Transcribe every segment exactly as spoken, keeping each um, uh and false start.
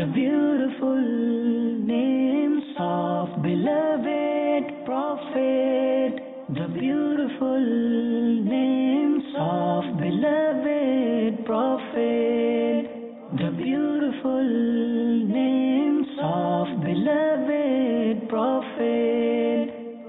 The beautiful names of beloved Prophet. The beautiful names of beloved Prophet. The beautiful names of beloved Prophet.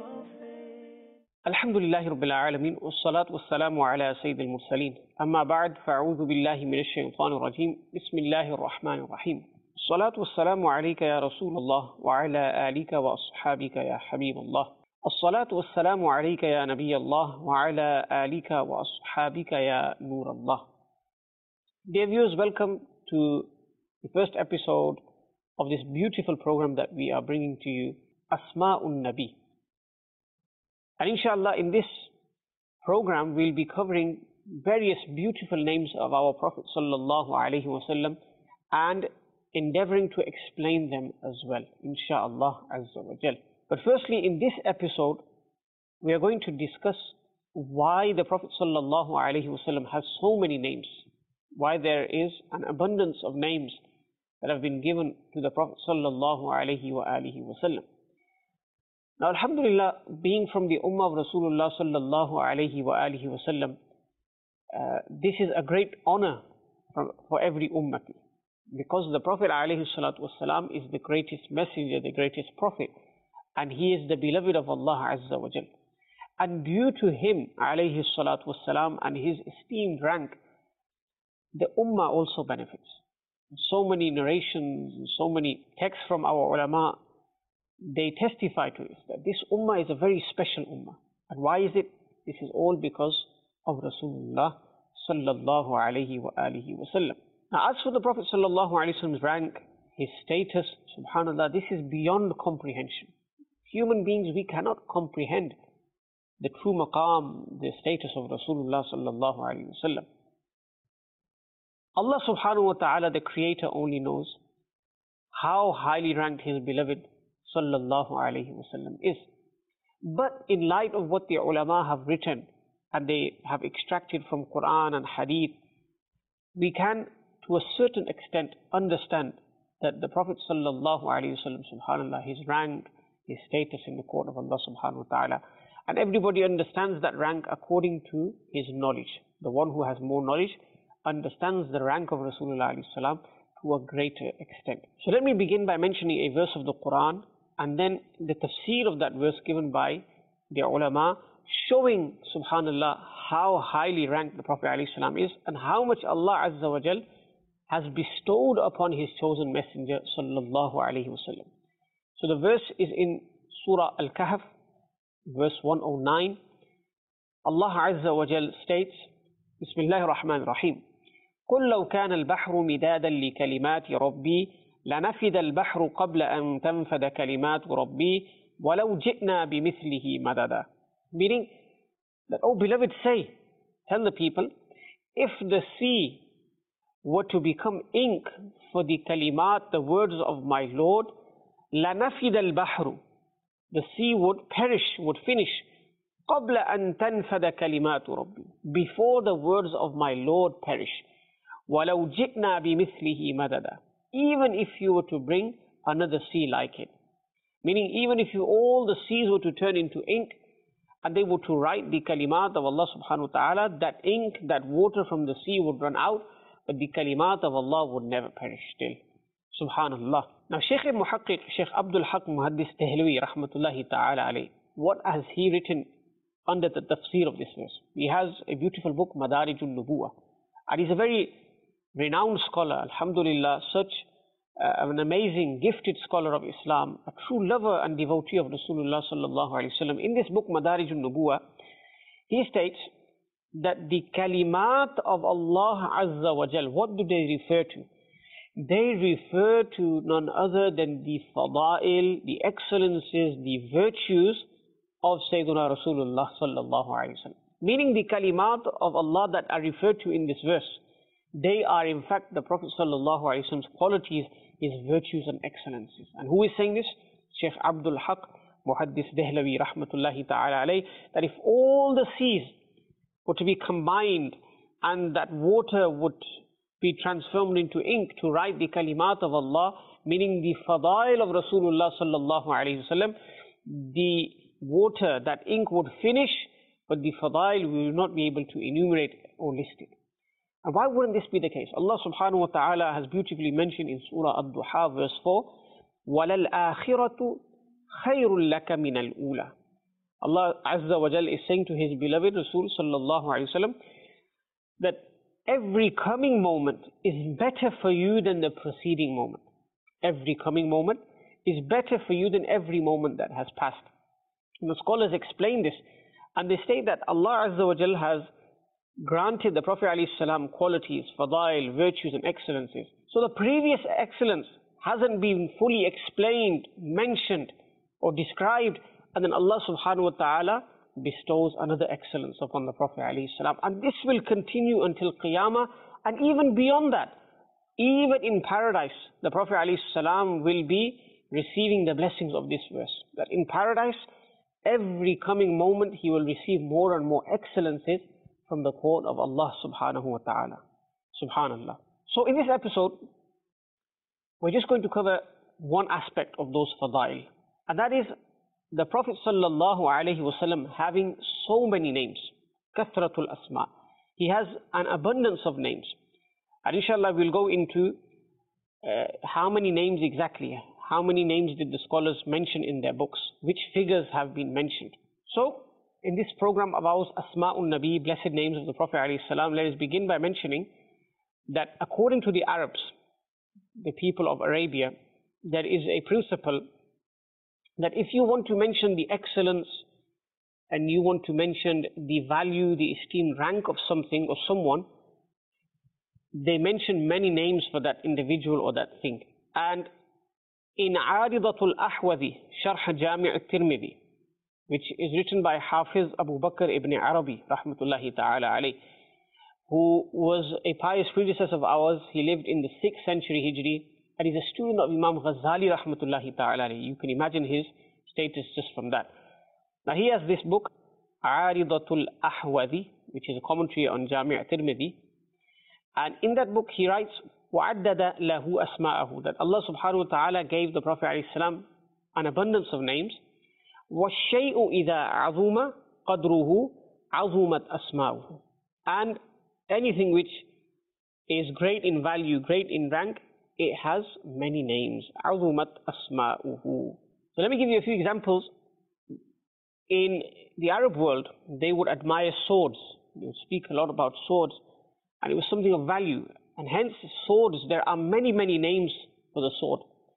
Alhamdulillahi Rabbil Alameen, wassalatu wassalamu ala Sayyidil Mursaleen. Amma ba'd, fa'udhu billahi minash shaytanir rajeem. Bismillahir Rahmanir Rahim. Salatu wassalamu alayka ya Rasulullah wa ala alika wa ashabika ya Habiballah. As-salatu wassalamu alayka ya Nabiyallah wa ala alika wa ashabika ya Nurallah. Dear viewers, welcome to the first episode of this beautiful program that we are bringing to you, Asma'un Nabi. And inshallah, in this program, we'll be covering various beautiful names of our Prophet sallallahu alaihi wasallam and endeavoring to explain them as well, inshallah azza wa jal. But firstly, in this episode, we are going to discuss why the Prophet sallallahu alaihi wasallam has so many names, why there is an abundance of names that have been given to the Prophet sallallahu alaihi wa alihi wasallam. Now, alhamdulillah, being from the ummah of Rasulullah sallallahu alaihi wa alihi wasallam, uh, this is a great honor for, for every ummati, because the Prophet alayhi salatu wasalam is the greatest messenger, the greatest prophet, and he is the beloved of Allah azza wa jal. And due to him alayhi salatu wasalam and his esteemed rank, the ummah also benefits. So many narrations, so many texts from our ulama, they testify to this, that this ummah is a very special ummah. And why is it? This is all because of Rasulullah sallallahu alayhi wa alihi wa sallam. Now, as for the Prophet sallallahu alayhi wa sallam's rank, his status, subhanallah, this is beyond comprehension. Human beings, we cannot comprehend the true maqam, the status of Rasulullah sallallahu alayhi wa sallam. Allah subhanahu wa ta'ala, the Creator, only knows how highly ranked his beloved sallallahu alayhi wasallam is. But in light of what the ulama have written and they have extracted from Quran and Hadith, we can to a certain extent understand that the Prophet sallallahu alayhi wasallam, subhanallah, his rank, his status in the court of Allah subhanahu wa ta'ala, and everybody understands that rank according to his knowledge. The one who has more knowledge understands the rank of Rasulullah alayhi salam to a greater extent. So let me begin by mentioning a verse of the Quran and then the tafsir of that verse given by the ulama, showing, subhanallah, how highly ranked the Prophet ﷺ is and how much Allah Azza wa Jal has bestowed upon his chosen messenger sallallahu alayhi wasallam. So the verse is in Surah Al-Kahf, verse one oh nine. Allah Azza wa Jal states, Bismillahir Rahmanir Rahim, قُلْ لَوْ كَانَ الْبَحْرُ مِدَادًا لِكَلِمَاتِ رَبِّي لنفد البحر قبل أن تنفد كلمات ربي ولو جئنا بمثله مددا. Meaning that, oh beloved, say, tell the people, if the sea were to become ink for the kalimat, the words of my Lord, لنفد البحر, the sea would perish, would finish, قبل أن تنفد كلمات ربي, before the words of my Lord perish, ولو جئنا بمثله مددا, even if you were to bring another sea like it. Meaning, even if you, all the seas were to turn into ink and they were to write the kalimat of Allah subhanahu wa ta'ala, that ink, that water from the sea would run out, but the kalimat of Allah would never perish still. Subhanallah. Now, Shaykh al-Muhaqqiq, Shaykh Abdul Haq Muhaddis Dehlawi, rahmatullahi ta'ala alayh, what has he written under the tafsir of this verse? He has a beautiful book, Madarijun Nubuwah, and he's a very renowned scholar, alhamdulillah, such uh, an amazing, gifted scholar of Islam, a true lover and devotee of Rasulullah sallallahu alayhi wa sallam. In this book, Madarijun Nubuwah, he states that the kalimat of Allah Azza wa Jal, what do they refer to? They refer to none other than the fada'il, the excellences, the virtues of Sayyiduna Rasulullah sallallahu alayhi wa sallam. Meaning the kalimat of Allah that are referred to in this verse, they are in fact the Prophet sallallahu alaihi wasallam's qualities, his virtues and excellences. And who is saying this? Shaykh Abdul Haq Muhaddis Dehlawi rahmatullahi ta'ala alayh, that if all the seas were to be combined and that water would be transformed into ink to write the kalimat of Allah, meaning the fadail of Rasulullah sallallahu alayhi wasallam, the water, that ink would finish, but the fadail we will not be able to enumerate or list it. And why wouldn't this be the case? Allah subhanahu wa ta'ala has beautifully mentioned in Surah Ad-Duha verse four, وَلَلْآخِرَةُ خَيْرٌ لَكَ مِنَ الْأُولَى. Allah Azza wa Jal is saying to His beloved Rasul sallallahu alayhi wasallam that every coming moment is better for you than the preceding moment. Every coming moment is better for you than every moment that has passed. And the scholars explain this, and they say that Allah Azza wa Jal has granted the Prophet ﷺ qualities, fadail, virtues and excellences. So the previous excellence hasn't been fully explained, mentioned or described, and then Allah subhanahu wa ta'ala bestows another excellence upon the Prophet ﷺ. And this will continue until Qiyamah, and even beyond that. Even in paradise, the Prophet ﷺ will be receiving the blessings of this verse. That in paradise, every coming moment he will receive more and more excellences from the court of Allah subhanahu wa ta'ala. Subhanallah. So in this episode, we're just going to cover one aspect of those fadail, and that is the Prophet sallallahu alayhi wasallam having so many names. Kathratul asma. He has an abundance of names. And inshallah we'll go into uh, how many names exactly, how many names did the scholars mention in their books, which figures have been mentioned. So in this program of ours, Asma'un Nabi, blessed names of the Prophet ﷺ, let us begin by mentioning that according to the Arabs, the people of Arabia, there is a principle that if you want to mention the excellence and you want to mention the value, the esteemed rank of something or someone, they mention many names for that individual or that thing. And in Aridatul Ahwazi, Sharh Jami' al-Tirmidhi, which is written by Hafiz Abu Bakr ibn Arabi, rahmatullahi ta'ala alayh, who was a pious predecessor of ours. He lived in the sixth century Hijri, and he's a student of Imam Ghazali, rahmatullahi ta'ala alayh. You can imagine his status just from that. Now he has this book, Aridatul Ahwazi, which is a commentary on Jami' al-Tirmidhi. And in that book he writes, وَعَدَّدَ لَهُ أَسْمَاءَهُ, that Allah subhanahu wa ta'ala gave the Prophet ﷺ an abundance of names. وَالشَّيْءُ إِذَا عَظُمَ قَدْرُهُ عَظُمَتْ أَسْمَاؤُهُ. And anything which is great in value, great in rank, it has many names. عَظُمَتْ أَسْمَاؤُهُ. So let me give you a few examples. In the Arab world, they would admire swords. They would speak a lot about swords, and it was something of value. And hence swords, there are many, many names for the sword.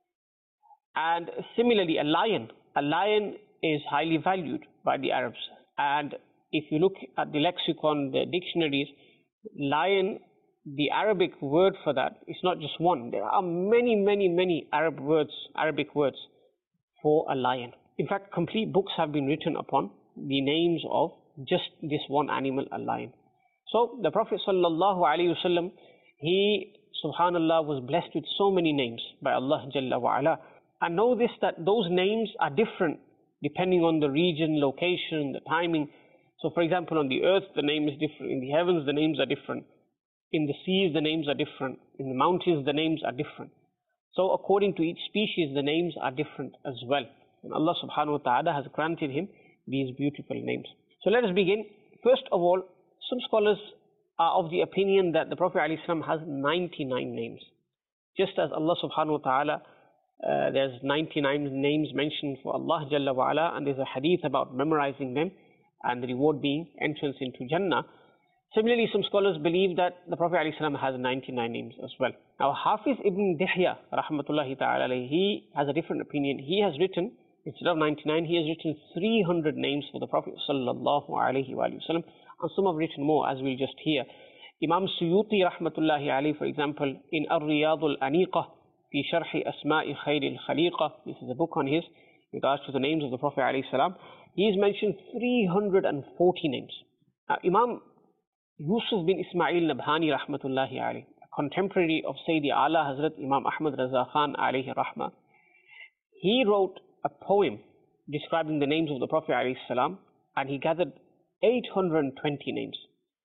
And similarly, a lion. A lion is highly valued by the Arabs. And if you look at the lexicon, the dictionaries, lion, the Arabic word for that is not just one. There are many, many, many Arab words, Arabic words for a lion. In fact, complete books have been written upon the names of just this one animal, a lion. So the Prophet sallallahu alaihi wasallam, he, subhanallah, was blessed with so many names by Allah Jalla wa Ala. And know this, that those names are different depending on the region, location, the timing. So for example, on the earth, the name is different. In the heavens, the names are different. In the seas, the names are different. In the mountains, the names are different. So according to each species, the names are different as well. And Allah subhanahu wa ta'ala has granted him these beautiful names. So let us begin. First of all, some scholars are of the opinion that the Prophet ﷺ has ninety-nine names. Just as Allah subhanahu wa ta'ala, uh, there's ninety-nine names mentioned for Allah Jalla wa Ala, and there's a hadith about memorizing them and the reward being entrance into Jannah. Similarly, some scholars believe that the Prophet ﷺ has ninety-nine names as well. Now, Hafiz ibn Dihya, rahmatullahi ta'ala, he has a different opinion. He has written, instead of ninety-nine, he has written three hundred names for the Prophet sallallahu alayhi wa sallam, and some have written more, as we'll just hear. Imam Suyuti, rahmatullahi alayhi, for example, in Ar-Riyadul Aniqah, fi Sharhi Asma'i Khairil Khaliqah, this is a book on his, in regards to the names of the Prophet alayhi salam, he has mentioned three hundred forty names. Now, Imam Yusuf bin Ismail Nabhani, rahmatullahi alayhi, a contemporary of Sayyidi Ala Hazrat Imam Ahmad Raza Khan alayhi rahmah, he wrote a poem describing the names of the Prophet alayhi salam, and he gathered eight hundred twenty names.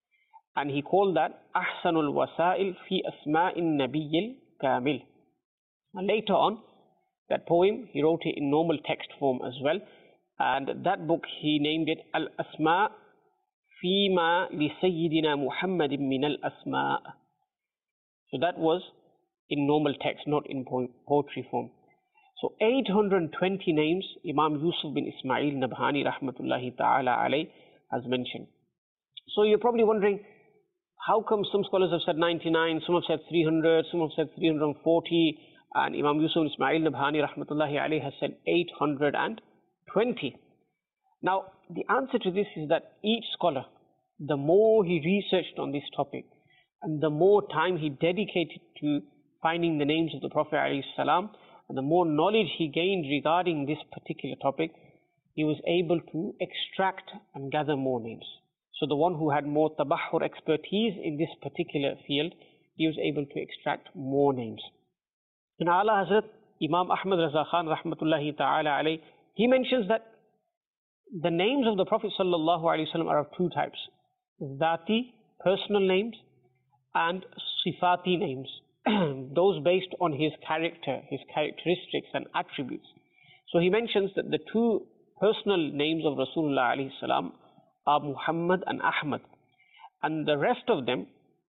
and he called that Ahsanul Wasail fi Asma'in Nabiyil Kamil. And later on, that poem, he wrote it in normal text form as well, and that book he named it Al-Asma' Fima li Sayyidina Muhammadin min al-Asma'. So that was in normal text, not in po poetry form. So eight hundred twenty names Imam Yusuf bin Ismail Nabhani rahmatullahi ta'ala alayh has mentioned. So you're probably wondering, how come some scholars have said ninety-nine, some have said three hundred, some have said three hundred forty, and Imam Yusuf bin Ismail Nabhani rahmatullahi alayh has said eight hundred twenty. Now, the answer to this is that each scholar, the more he researched on this topic, and the more time he dedicated to finding the names of the Prophet alayhi salam, and the more knowledge he gained regarding this particular topic, he was able to extract and gather more names. So the one who had more tabahur expertise in this particular field, he was able to extract more names. And Ala Hazrat Imam Ahmad Raza Khan rahmatullahi ta'ala alayh, he mentions that the names of the Prophet sallallahu alaihi wasallam are of two types: dhati, personal names, and sifati names, those based on his character, his characteristics and attributes. So he mentions that the two personal names of Rasulullah alayhi salam are Muhammad and Ahmad, and the rest of them,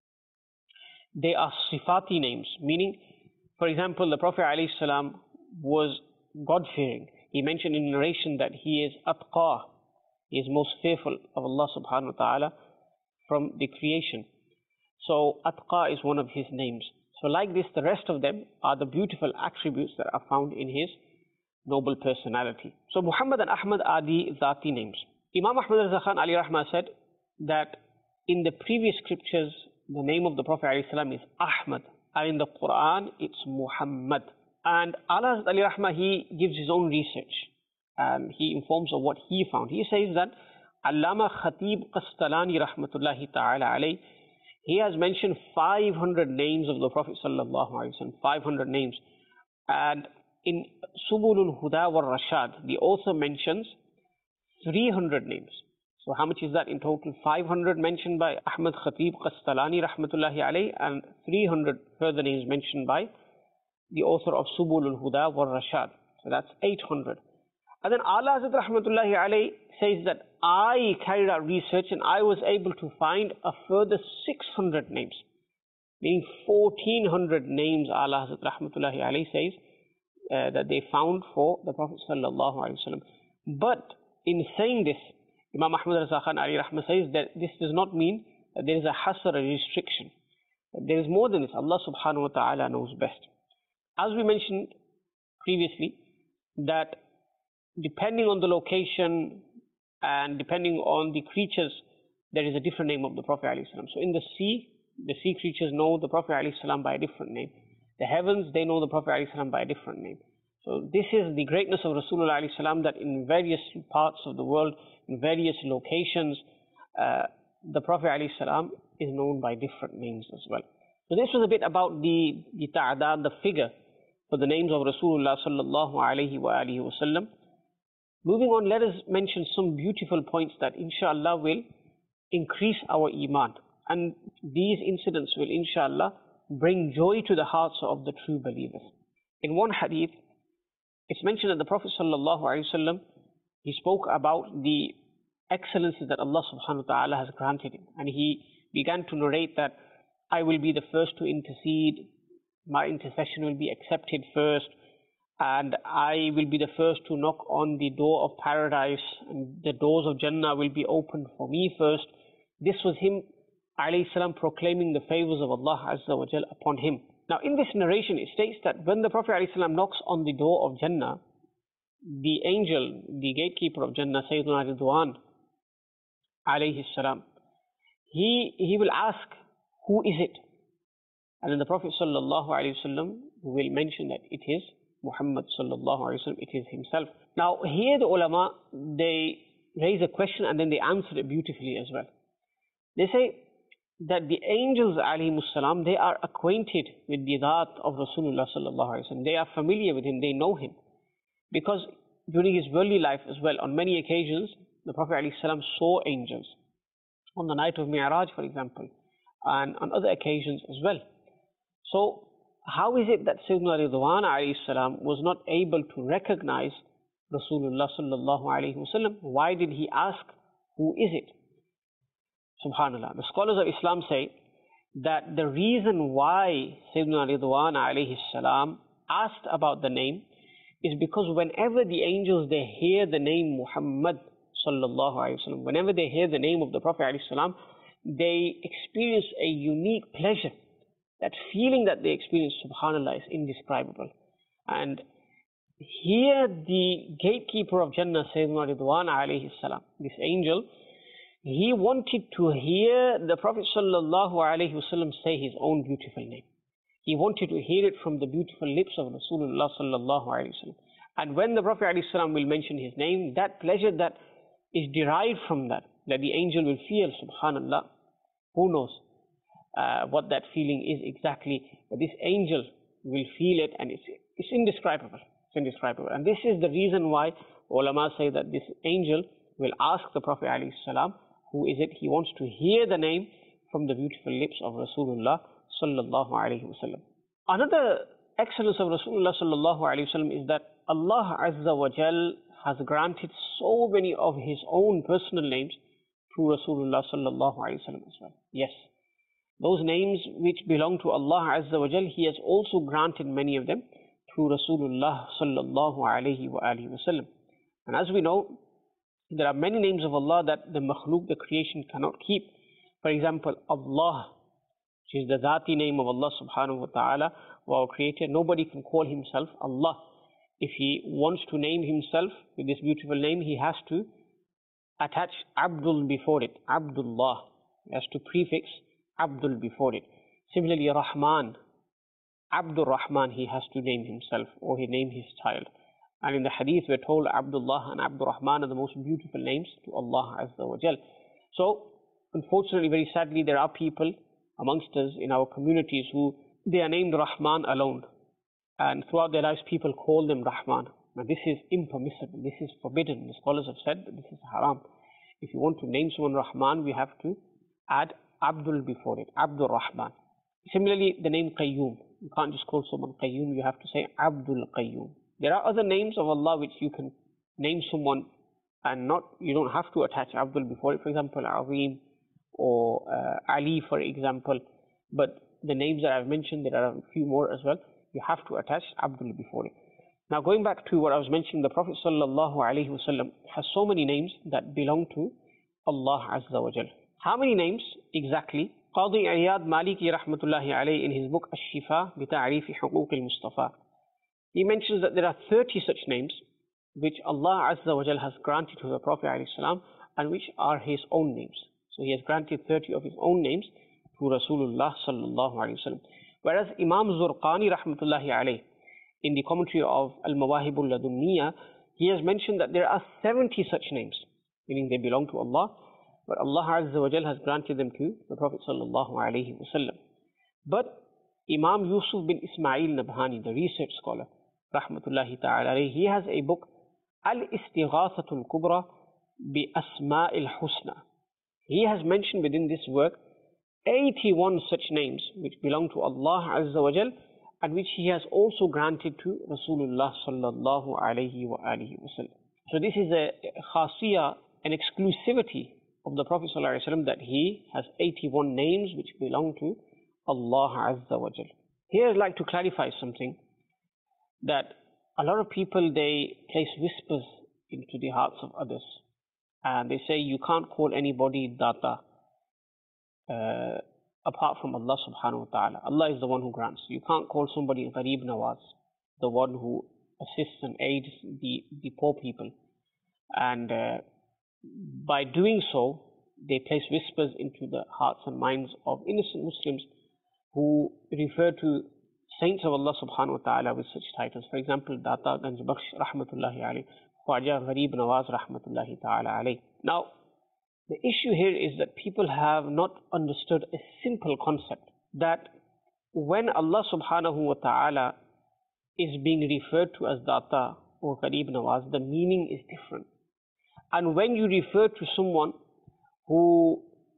they are sifati names, meaning, for example, the Prophet alayhi salam was God-fearing. He mentioned in narration that he is atqa, he is most fearful of Allah subhanahu wa ta'ala from the creation. So atqa is one of his names. So like this, the rest of them are the beautiful attributes that are found in his noble personality. So Muhammad and Ahmad are the dhati names. Imam Ahmad Raza Khan Ali Rahmah said that in the previous scriptures, the name of the Prophet alayhi salam is Ahmad, and in the Quran, it's Muhammad. And Ala Ali Rahmah, he gives his own research, and he informs of what he found. He says that Allama Khatib Qastalani rahmatullahi ta'ala alayh, he has mentioned five hundred names of the Prophet sallallahu alaihi wasallam, five hundred names. And in Subulul Huda wal Rashad, the author mentions three hundred names. So how much is that in total? five hundred mentioned by Ahmad Khatib Qastalani rahmatullahi alayh, and three hundred further names mentioned by the author of Subulul Huda wal Rashad. So that's eight hundred. And then Ala Hazrat rahmatullahi alayh says that I carried out research and I was able to find a further six hundred names, meaning fourteen hundred names. Ala Hazrat rahmatullahi alayh says uh, that they found for the Prophet sallallahu alaihi wasallam. But in saying this, Imam Ahmad Raza Khan Ali Rahmah says that this does not mean that there is a hasr, a restriction. There is more than this. Allah subhanahu wa ta'ala knows best. As we mentioned previously, that depending on the location and depending on the creatures, there is a different name of the Prophet alayhi salam. So in the sea, the sea creatures know the Prophet alayhi salam by a different name. The heavens, they know the Prophet alayhi salam by a different name. So this is the greatness of Rasulullah alayhi salam, that in various parts of the world, in various locations, uh, the Prophet alayhi salam is known by different names as well. So this was a bit about the, the ta'adad, the figure for the names of Rasulullah sallallahu alayhi wa alihi wa sallam. Moving on, let us mention some beautiful points that inshallah will increase our iman. And these incidents will inshallah bring joy to the hearts of the true believers. In one hadith, it's mentioned that the Prophet sallallahu alayhi wa sallam, he spoke about the excellences that Allah subhanahu wa ta'ala has granted him. And he began to narrate that I will be the first to intercede, my intercession will be accepted first, and I will be the first to knock on the door of paradise, and the doors of Jannah will be opened for me first. This was him, alayhi salam, proclaiming the favors of Allah Azza wa Jal upon him. Now in this narration, it states that when the Prophet alayhi salam knocks on the door of Jannah, the angel, the gatekeeper of Jannah, Sayyidina Ridwan alayhi salam, he, he will ask, who is it? And then the Prophet sallallahu alayhi wasallam will mention that it is Muhammad sallallahu alayhi wasallam, it is himself. Now here the ulama, they raise a question and then they answer it beautifully as well. They say that the angels alayhimus salam, they are acquainted with the dhat of Rasulullah sallallahu alayhi wasallam. They are familiar with him, they know him. Because during his worldly life as well, on many occasions, the Prophet alayhi salam saw angels. on the night of Mi'raj, for example, and on other occasions as well. So how is it that Sayyidina Ridwan alayhi salam was not able to recognize Rasulullah sallallahu alayhi wasallam? Why did he ask, who is it? Subhanallah. The scholars of Islam say that the reason why Sayyidina Ridwan alayhi salam asked about the name is because whenever the angels, they hear the name Muhammad sallallahu alayhi wasallam, whenever they hear the name of the Prophet alayhi salam, they experience a unique pleasure. That feeling that they experience, subhanallah, is indescribable. And here the gatekeeper of Jannah, Sayyidina Ridwan alayhi salam, this angel, he wanted to hear the Prophet sallallahu alayhi wasallam say his own beautiful name. He wanted to hear it from the beautiful lips of Rasulullah sallallahu alayhi wasallam. And when the Prophet alayhi salam will mention his name, that pleasure that is derived from that, that the angel will feel, subhanallah, who knows uh, what that feeling is exactly, but this angel will feel it, and it's, it's indescribable. It's indescribable. And this is the reason why ulama say that this angel will ask the Prophet alayhi salam, who is it? He wants to hear the name from the beautiful lips of Rasulullah sallallahu alayhi wasallam. Another excellence of Rasulullah sallallahu alayhi wasallam is that Allah Azza wa Jal has granted so many of his own personal names to Rasulullah sallallahu alayhi wasallam as well. Yes, those names which belong to Allah Azza wa Jal, he has also granted many of them to Rasulullah sallallahu alayhi wa alihi wasallam. And as we know, there are many names of Allah that the makhluk, the creation, cannot keep. For example, Allah, which is the Dhati name of Allah subhanahu wa ta'ala, our creator. Nobody can call himself Allah. If he wants to name himself with this beautiful name, he has to attach Abdul before it, Abdullah. He has to prefix Abdul before it. Similarly, Rahman, Abdul Rahman, he has to name himself, or he name his child. And in the hadith, we're told Abdullah and Abdul Rahman are the most beautiful names to Allah Azza wa Jal. So, unfortunately, very sadly, there are people amongst us in our communities who they are named Rahman alone. And throughout their lives, people call them Rahman. Now, this is impermissible. This is forbidden. The scholars have said that this is haram. If you want to name someone Rahman, we have to add Abdul before it, Abdul Rahman. Similarly, the name Qayyum. You can't just call someone Qayyum. You have to say Abdul Qayyum. There are other names of Allah which you can name someone and not, you don't have to attach Abdul before it. For example, Azim or uh, Ali, for example. But the names that I've mentioned, there are a few more as well. You have to attach Abdul before it. Now, going back to what I was mentioning, the Prophet sallallahu alaihi wasallam has so many names that belong to Allah Azza wa Jal. How many names exactly? Qadi Iyad Maliki rahmatullahi alayhi in his book Ash-Shifa bi Ta'rifi Huquq al-Mustafa, he mentions that there are thirty such names which Allah Azza wa Jal has granted to the Prophet alayhi salam and which are his own names. So he has granted thirty of his own names to Rasulullah sallallahu alayhi wasallam. Whereas Imam Zurqani rahmatullahi alayhi in the commentary of Al-Mawahib al-Ladunniya, he has mentioned that there are seventy such names, meaning they belong to Allah, but Allah Azza wa Jal has granted them to the Prophet sallallahu alayhi wasallam. But Imam Yusuf bin Ismail Nabhani, the research scholar, rahmatullahi ta'ala alayhi, he has a book, Al-Istighathatul Kubra bi Asma'il Husna. He has mentioned within this work eighty-one such names which belong to Allah Azza wa Jal and which he has also granted to Rasulullah sallallahu alayhi wa alihi wasallam. So this is a khasiyah, an exclusivity of the Prophet sallallahu alayhi wa sallam, that he has eighty-one names which belong to Allah Azza wa Jal. Here I'd like to clarify something, that a lot of people, they place whispers into the hearts of others and they say you can't call anybody Data uh, apart from Allah subhanahu wa ta'ala. Allah is the one who grants. You can't call somebody Gharib Nawaz, the one who assists and aids the, the poor people. And uh, by doing so, they place whispers into the hearts and minds of innocent Muslims who refer to saints of Allah subhanahu wa ta'ala with such titles. For example, Data Ganj Bakhsh rahmatullahi alayhi, Khwaja Gharib Nawaz rahmatullahi ta'ala alayhi. Now, the issue here is that people have not understood a simple concept, that when Allah subhanahu wa ta'ala is being referred to as Data or Gharib Nawaz, the meaning is different. And when you refer to someone who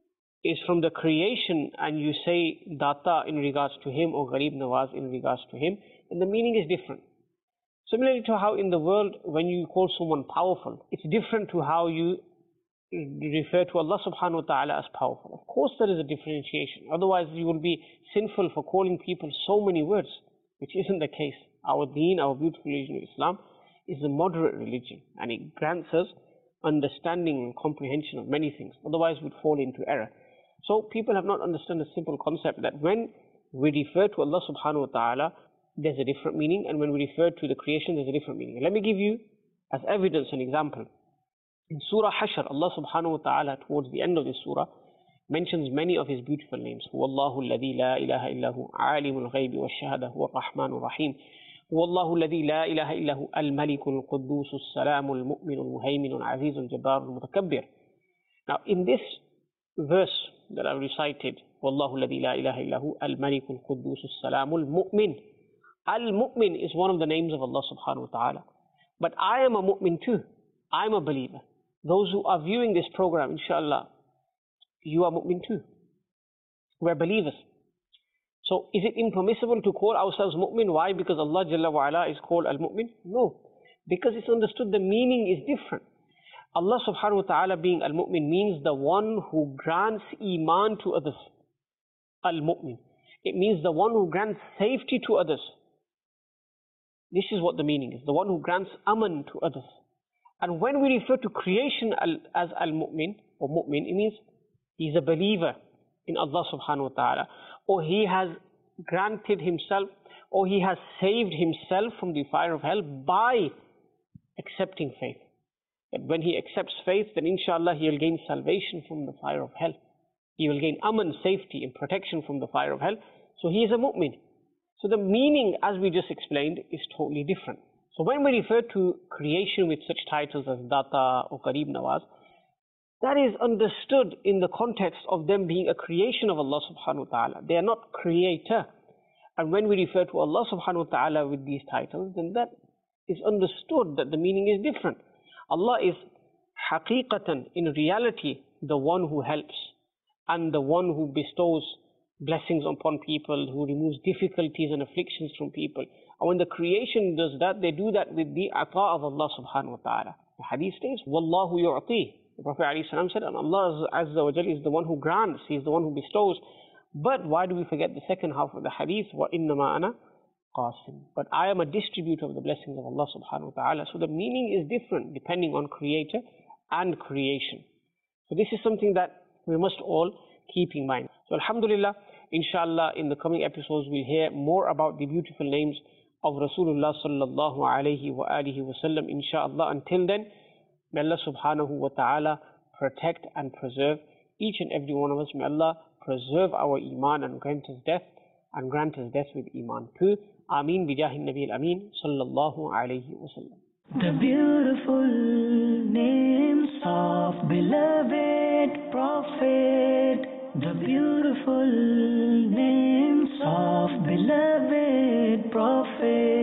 is from the creation and you say Data in regards to him or Gharib Nawaz in regards to him, then the meaning is different. Similarly to how in the world when you call someone powerful, it's different to how you refer to Allah subhanahu wa ta'ala as powerful. Of course there is a differentiation, otherwise you will be sinful for calling people so many words, which isn't the case. Our deen, our beautiful religion of Islam, is a moderate religion and it grants us understanding and comprehension of many things, otherwise we'd fall into error. So people have not understood the simple concept that when we refer to Allah subhanahu wa ta'ala, there's a different meaning, and when we refer to the creation, there's a different meaning. Let me give you as evidence an example. In Surah Hashr, Allah subhanahu wa ta'ala, towards the end of this surah, mentions many of his beautiful names. هو الله الذي لا إله إلا هو عالم الغيب والشهادة هو الرحمن الرحيم هو الله الذي لا إله إلا هو الملك القدوس السلام المؤمن المهيمن العزيز الجبار المتكبر. Now in this verse that I've recited, والله الذي لا إله إلا هو الملك القدوس السلام المؤمن. Al-Mu'min is one of the names of Allah subhanahu wa ta'ala. But I am a mu'min too. I'm a believer. Those who are viewing this program, inshallah, you are mu'min too. We're believers. So is it impermissible to call ourselves mu'min? Why? Because Allah Jalla wa Ala is called al-mu'min? No. Because it's understood the meaning is different. Allah subhanahu wa ta'ala being al-mu'min means the one who grants iman to others. Al-mu'min. It means the one who grants safety to others. This is what the meaning is. The one who grants aman to others. And when we refer to creation as al-mu'min or mu'min, it means he's a believer in Allah subhanahu wa ta'ala, or he has granted himself, or he has saved himself from the fire of hell by accepting faith. That when he accepts faith, then inshallah he will gain salvation from the fire of hell. He will gain aman, safety and protection from the fire of hell. So he is a mu'min. So the meaning, as we just explained, is totally different. So when we refer to creation with such titles as Data or Gharib Nawaz, that is understood in the context of them being a creation of Allah subhanahu wa ta'ala. They are not creator. And when we refer to Allah subhanahu wa ta'ala with these titles, then that is understood that the meaning is different. Allah is haqiqatan, in reality, the one who helps and the one who bestows blessings upon people, who removes difficulties and afflictions from people. And when the creation does that, they do that with the ata of Allah subhanahu wa ta'ala. The hadith states, Wallahu yu'ti. The Prophet ﷺ said, and Allah Azza wa Jalla is the one who grants, He is the one who bestows. But why do we forget the second half of the hadith? Wa innama ana qasim. But I am a distributor of the blessings of Allah subhanahu wa ta'ala. So the meaning is different depending on creator and creation. So this is something that we must all keep in mind. So alhamdulillah, inshallah, in the coming episodes we'll hear more about the beautiful names of Rasulullah sallallahu alayhi wa alihi wa sallam, inshallah. Until then, may Allah subhanahu wa ta'ala protect and preserve each and every one of us. May Allah preserve our iman and grant us death and grant us death with iman too. Ameen bijahi nabi al-ameen sallallahu alayhi wa sallam. The beautiful names of beloved Prophet. The beautiful names of beloved Prophet.